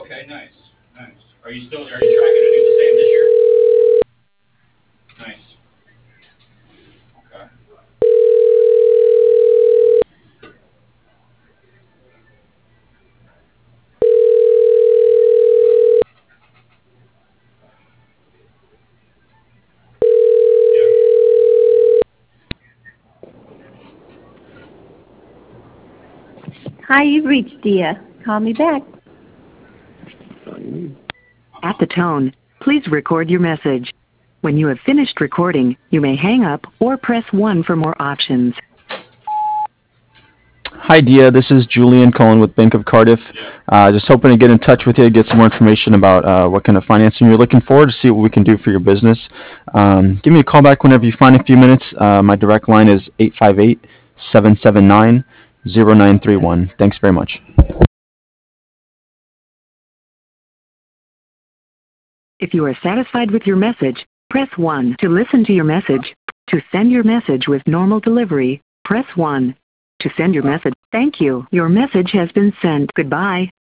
Okay, nice, nice. Are you tracking to do the same this year? Nice. Okay. Yeah. Hi, you've reached Dia. Call me back. At the tone, please record your message. When you have finished recording, you may hang up or press 1 for more options. Hi, Dia. This is Julian calling with Bank of Cardiff. Yeah. Just hoping to get in touch with you, get some more information about what kind of financing you're looking for to see what we can do for your business. Give me a call back whenever you find a few minutes. My direct line is 858-779-0931. Thanks very much. If you are satisfied with your message, press 1 to listen to your message. To send your message with normal delivery, press 1. To send your message, thank you. Your message has been sent. Goodbye.